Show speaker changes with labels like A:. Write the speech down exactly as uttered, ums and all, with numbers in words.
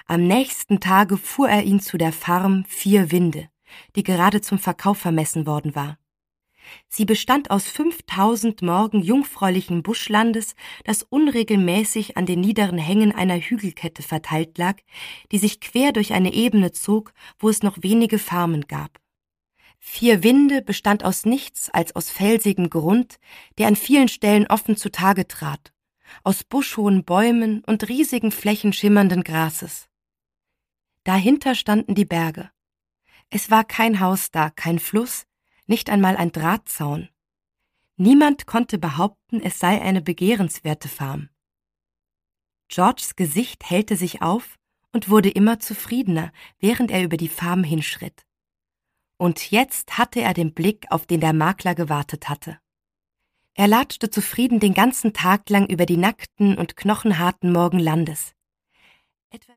A: Am nächsten Tage fuhr er ihn zu der Farm Vier Winde, die gerade zum Verkauf vermessen worden war. Sie bestand aus fünftausend Morgen jungfräulichen Buschlandes, das unregelmäßig an den niederen Hängen einer Hügelkette verteilt lag, die sich quer durch eine Ebene zog, wo es noch wenige Farmen gab. Vier Winde bestand aus nichts als aus felsigem Grund, der an vielen Stellen offen zutage trat, aus buschhohen Bäumen und riesigen Flächen schimmernden Grases. Dahinter standen die Berge. Es war kein Haus da, kein Fluss, nicht einmal ein Drahtzaun. Niemand konnte behaupten, es sei eine begehrenswerte Farm. Georges Gesicht hellte sich auf und wurde immer zufriedener, während er über die Farm hinschritt. Und jetzt hatte er den Blick, auf den der Makler gewartet hatte. Er latschte zufrieden den ganzen Tag lang über die nackten und knochenharten Morgen Landes. Etwa